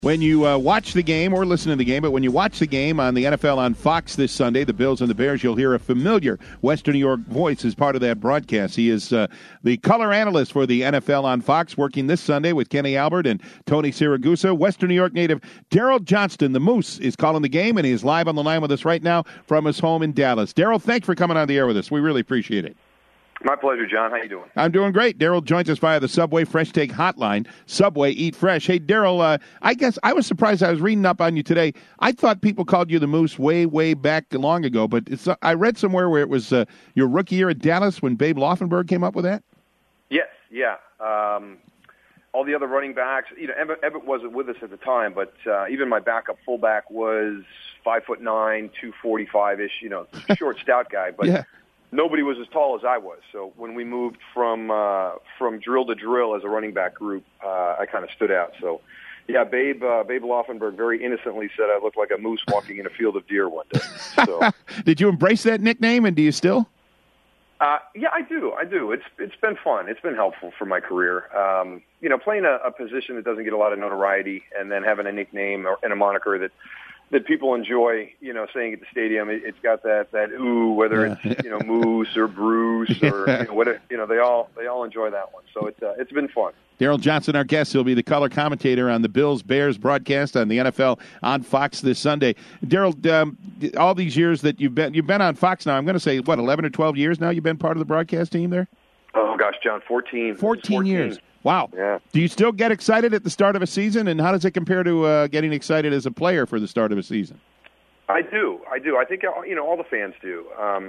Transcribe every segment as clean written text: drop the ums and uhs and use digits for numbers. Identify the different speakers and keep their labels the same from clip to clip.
Speaker 1: When you watch the game or listen to the game, but when you watch the game on the NFL on Fox this Sunday, the Bills and the Bears, you'll hear a familiar Western New York voice as part of that broadcast. He is the color analyst for the NFL on Fox, working this Sunday with Kenny Albert and Tony Siragusa. Western New York native Daryl Johnston, the Moose, is calling the game, and he is live on the line with us right now from his home in Dallas. Daryl, thanks for coming on the air with us. We really appreciate it.
Speaker 2: My pleasure, John. How you doing?
Speaker 1: I'm doing great. Daryl joins us via the Subway Fresh Take hotline. Subway, eat fresh. Hey, Daryl, I guess I was surprised. I was reading up on you today. I thought people called you the Moose way, way back long ago, but I read somewhere where it was your rookie year at Dallas when Babe Laufenberg came up with that?
Speaker 2: Yes, yeah. All the other running backs, Ebbett wasn't with us at the time, but even my backup fullback was 5'9", 245-ish, short, stout guy, but. Yeah. Nobody was as tall as I was, so when we moved from drill to drill as a running back group, I kind of stood out. So, yeah, Babe Laufenberg very innocently said I looked like a moose walking in a field of deer one day. So,
Speaker 1: did you embrace that nickname, and do you still?
Speaker 2: Yeah, I do. It's been fun. It's been helpful for my career. Playing a position that doesn't get a lot of notoriety, and then having a nickname and a moniker that people enjoy, saying at the stadium. It's got that ooh, whether it's Moose or Bruce or whatever, they all enjoy that one. So it's been fun.
Speaker 1: Daryl Johnston, our guest, he'll be the color commentator on the Bills-Bears broadcast on the NFL on Fox this Sunday. Daryl, all these years that you've been on Fox now, I'm going to say 11 or 12 years now. You've been part of the broadcast team there.
Speaker 2: Oh gosh, John, 14
Speaker 1: years. Wow.
Speaker 2: Yeah.
Speaker 1: Do you still get excited at the start of a season, and how does it compare to getting excited as a player for the start of a season?
Speaker 2: I do. I think, all the fans do.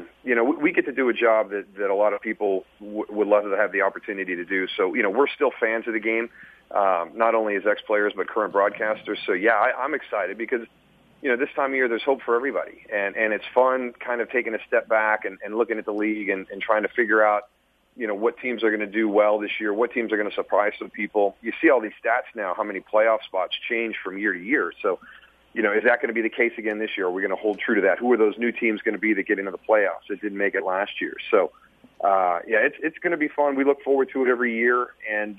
Speaker 2: We get to do a job that a lot of people would love to have the opportunity to do. So, we're still fans of the game, not only as ex-players but current broadcasters. So, yeah, I'm excited because, this time of year there's hope for everybody. And it's fun kind of taking a step back and looking at the league and trying to figure out, what teams are going to do well this year, what teams are going to surprise some people. You see all these stats now, how many playoff spots change from year to year. So, is that going to be the case again this year? Are we going to hold true to that? Who are those new teams going to be that get into the playoffs that didn't make it last year? So, it's going to be fun. We look forward to it every year. And,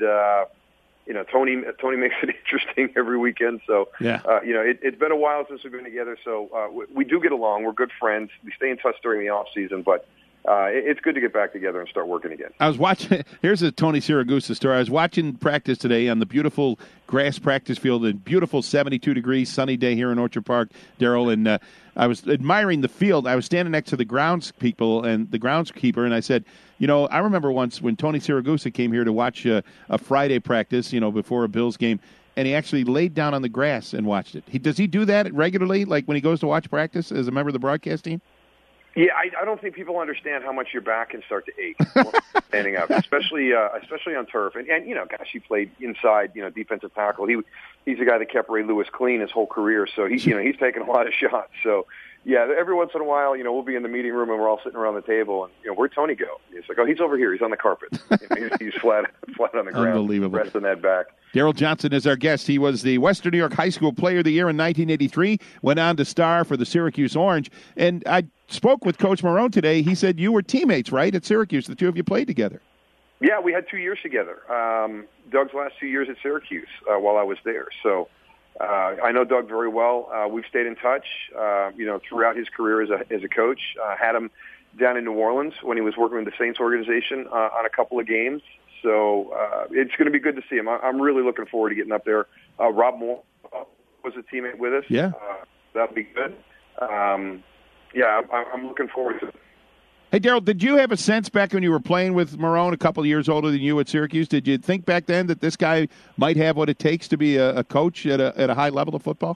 Speaker 2: Tony makes it interesting every weekend. So,
Speaker 1: yeah.
Speaker 2: It's been a while since we've been together. So we do get along. We're good friends. We stay in touch during the off season, but it's good to get back together and start working again.
Speaker 1: I was watching. Here's a Tony Siragusa story. I was watching practice today on the beautiful grass practice field, a beautiful 72-degree sunny day here in Orchard Park, Daryl, and I was admiring the field. I was standing next to the groundskeeper, and I said, I remember once when Tony Siragusa came here to watch a Friday practice, before a Bills game, and he actually laid down on the grass and watched it. Does he do that regularly, like when he goes to watch practice as a member of the broadcast team?
Speaker 2: Yeah, I don't think people understand how much your back can start to ache standing up, especially on turf. And gosh, he played inside, defensive tackle. He's the guy that kept Ray Lewis clean his whole career. So he's taken a lot of shots. So yeah, every once in a while, we'll be in the meeting room and we're all sitting around the table, and where'd Tony go? He's like, he's over here. He's on the carpet. He's flat on the ground,
Speaker 1: unbelievable,
Speaker 2: resting that back.
Speaker 1: Daryl Johnston is our guest. He was the Western New York High School Player of the Year in 1983, went on to star for the Syracuse Orange. And I spoke with Coach Marrone today. He said you were teammates, right, at Syracuse? The two of you played together.
Speaker 2: Yeah, we had 2 years together. Doug's last 2 years at Syracuse while I was there. So I know Doug very well. We've stayed in touch, throughout his career as a coach. Had him down in New Orleans when he was working with the Saints organization on a couple of games. So it's going to be good to see him. I'm really looking forward to getting up there. Rob Moore was a teammate with us.
Speaker 1: Yeah.
Speaker 2: That'll be good. I'm looking forward to it.
Speaker 1: Hey, Daryl, did you have a sense back when you were playing with Marrone, a couple of years older than you at Syracuse? Did you think back then that this guy might have what it takes to be a coach at a high level of football?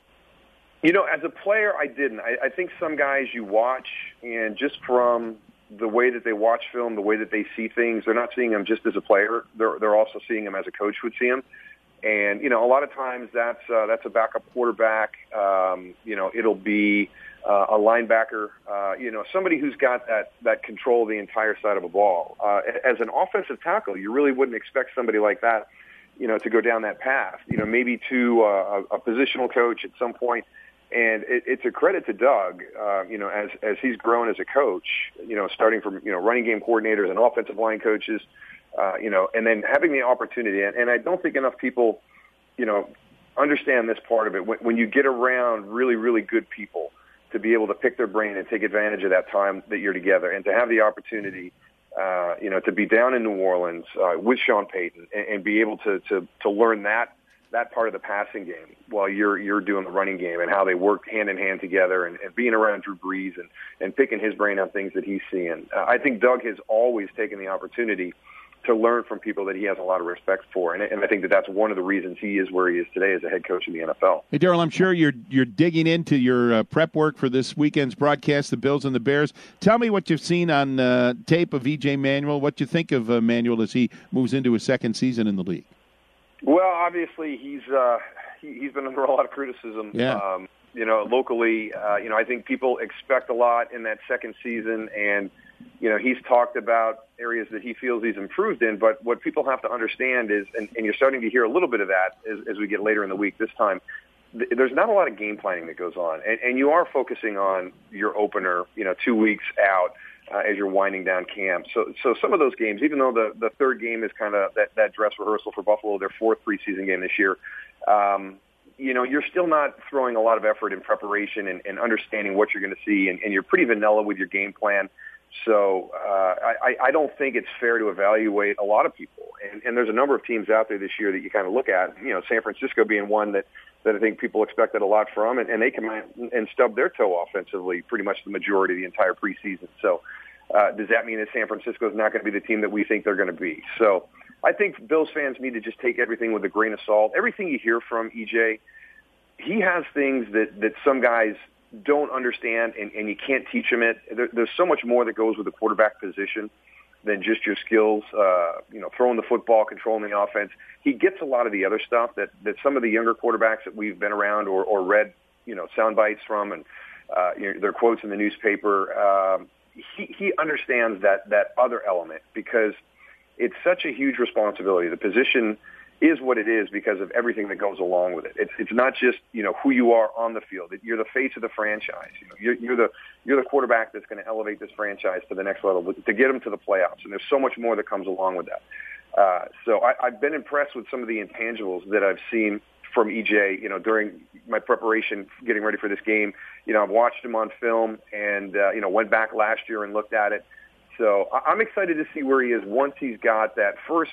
Speaker 2: As a player, I didn't. I think some guys you watch, and just from the way that they watch film, the way that they see things, they're not seeing him just as a player. They're also seeing him as a coach would see him. And, a lot of times that's a backup quarterback. It'll be a linebacker, somebody who's got that control of the entire side of a ball. As an offensive tackle, you really wouldn't expect somebody like that, to go down that path, maybe to a positional coach at some point. And it's a credit to Doug, as he's grown as a coach, starting from, running game coordinators and offensive line coaches, and then having the opportunity. And I don't think enough people, understand this part of it. When you get around really, really good people, to be able to pick their brain and take advantage of that time that you're together, and to have the opportunity, to be down in New Orleans with Sean Payton and be able to learn that part of the passing game while you're doing the running game, and how they work hand in hand together, and being around Drew Brees and picking his brain on things that he's seeing. I think Doug has always taken the opportunity to learn from people that he has a lot of respect for, and I think that's one of the reasons he is where he is today as a head coach in the NFL.
Speaker 1: Hey, Darryl, I'm sure you're digging into your prep work for this weekend's broadcast, the Bills and the Bears. Tell me what you've seen on tape of E.J. Manuel. What you think of Manuel as he moves into his second season in the league?
Speaker 2: Well, obviously he's been under a lot of criticism.
Speaker 1: Yeah.
Speaker 2: Locally, I think people expect a lot in that second season, and he's talked about areas that he feels he's improved in. But what people have to understand is, and you're starting to hear a little bit of that as we get later in the week this time, there's not a lot of game planning that goes on. And you are focusing on your opener, 2 weeks out as you're winding down camp. So some of those games, even though the third game is kind of that dress rehearsal for Buffalo, their fourth preseason game this year, you're still not throwing a lot of effort in preparation and understanding what you're going to see, and you're pretty vanilla with your game plan. So I don't think it's fair to evaluate a lot of people. And there's a number of teams out there this year that you kind of look at, San Francisco being one that I think people expected a lot from, and they come out and stub their toe offensively pretty much the majority of the entire preseason. So does that mean that San Francisco is not going to be the team that we think they're going to be? So I think Bills fans need to just take everything with a grain of salt. Everything you hear from EJ, he has things that some guys don't understand, and you can't teach him it. There's so much more that goes with the quarterback position than just your skills, throwing the football, controlling the offense. He gets a lot of the other stuff that some of the younger quarterbacks that we've been around or read, sound bites from, and their quotes in the newspaper. He understands that other element, because it's such a huge responsibility. The position is what it is because of everything that goes along with it. It's not just who you are on the field. You're the face of the franchise. You're the quarterback that's going to elevate this franchise to the next level to get them to the playoffs. And there's so much more that comes along with that. So I've been impressed with some of the intangibles that I've seen from EJ. During my preparation, getting ready for this game, I've watched him on film and went back last year and looked at it. So I'm excited to see where he is once he's got that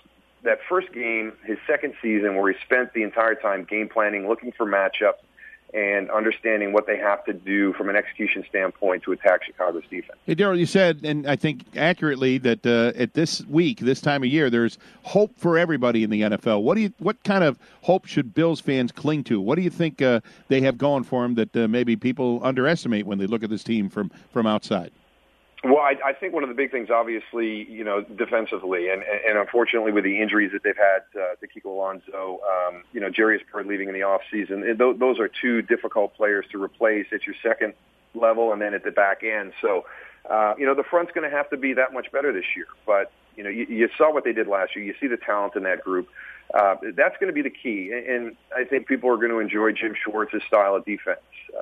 Speaker 2: first game, his second season, where he spent the entire time game planning, looking for matchups, and understanding what they have to do from an execution standpoint to attack Chicago's defense.
Speaker 1: Hey, Darryl, you said, and I think accurately, that at this time of year, there's hope for everybody in the NFL. What kind of hope should Bills fans cling to? What do you think they have going for them that maybe people underestimate when they look at this team from outside?
Speaker 2: Well, I think one of the big things, obviously, defensively, and unfortunately with the injuries that they've had to Kiko Alonso, Jarius Byrd leaving in the offseason, those are two difficult players to replace at your second level and then at the back end. So, the front's going to have to be that much better this year. But, you saw what they did last year. You see the talent in that group. That's going to be the key. And I think people are going to enjoy Jim Schwartz's style of defense.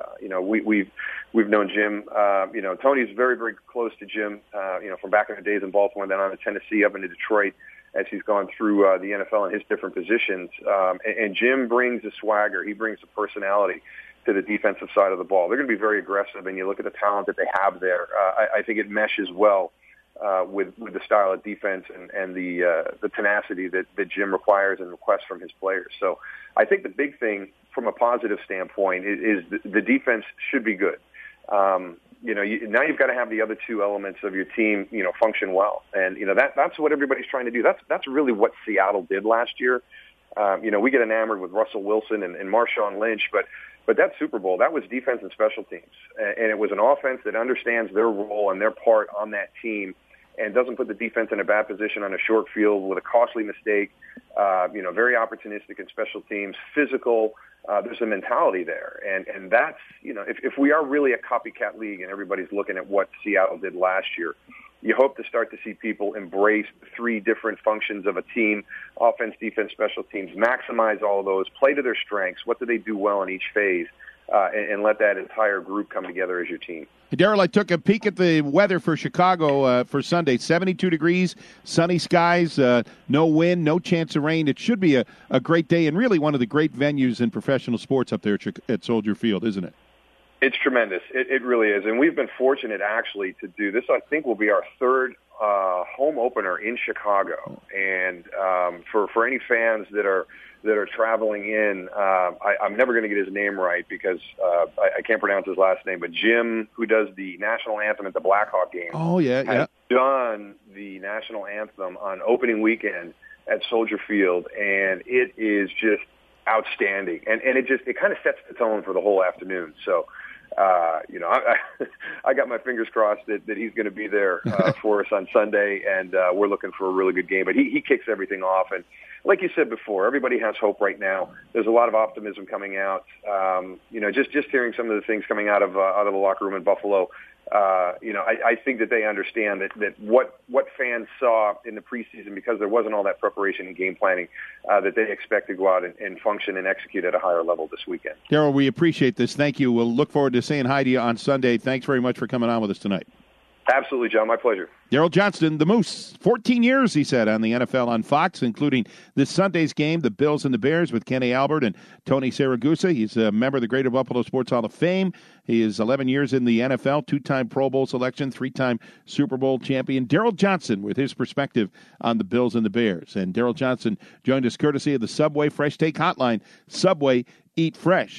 Speaker 2: We've known Jim. Tony's very, very close to Jim, from back in the days in Baltimore, then on to Tennessee, up into Detroit, as he's gone through the NFL in his different positions. And Jim brings a swagger. He brings a personality to the defensive side of the ball. They're going to be very aggressive, and you look at the talent that they have there. I think it meshes well with the style of defense and the tenacity that Jim requires and requests from his players. So I think the big thing from a positive standpoint is the defense should be good. Now you've got to have the other two elements of your team, function well. And, that's what everybody's trying to do. That's really what Seattle did last year. We get enamored with Russell Wilson and Marshawn Lynch, but that Super Bowl, that was defense and special teams. And it was an offense that understands their role and their part on that team and doesn't put the defense in a bad position on a short field with a costly mistake, very opportunistic in special teams, physical. There's a mentality there. And that's, if we are really a copycat league and everybody's looking at what Seattle did last year, you hope to start to see people embrace the three different functions of a team, offense, defense, special teams, maximize all of those, play to their strengths. What do they do well in each phase? and let that entire group come together as your team.
Speaker 1: Daryl, I took a peek at the weather for Chicago for Sunday. 72 degrees, sunny skies, no wind, no chance of rain. It should be a great day and really one of the great venues in professional sports up there at Soldier Field, isn't it?
Speaker 2: It's tremendous. It really is. And we've been fortunate, actually, to do this. I think will be our third home opener in Chicago. And for any fans that are traveling in, I'm never going to get his name right because I can't pronounce his last name, but Jim, who does the national anthem at the Blackhawk game, has done the national anthem on opening weekend at Soldier Field, and it is just outstanding. And it kind of sets the tone for the whole afternoon. So, I got my fingers crossed that he's going to be there for us on Sunday, and we're looking for a really good game. But he kicks everything off, and like you said before, everybody has hope right now. There's a lot of optimism coming out. Just hearing some of the things coming out of the locker room in Buffalo. I think that they understand that what fans saw in the preseason, because there wasn't all that preparation and game planning, that they expect to go out and function and execute at a higher level this weekend.
Speaker 1: Daryl, we appreciate this. Thank you. We'll look forward to saying hi to you on Sunday. Thanks very much for coming on with us tonight.
Speaker 2: Absolutely, John. My pleasure.
Speaker 1: Daryl Johnston, the Moose, 14 years, he said, on the NFL on Fox, including this Sunday's game, the Bills and the Bears, with Kenny Albert and Tony Siragusa. He's a member of the Greater Buffalo Sports Hall of Fame. He is 11 years in the NFL, 2-time Pro Bowl selection, 3-time Super Bowl champion. Daryl Johnston with his perspective on the Bills and the Bears. And Daryl Johnston joined us courtesy of the Subway Fresh Take Hotline. Subway, eat fresh.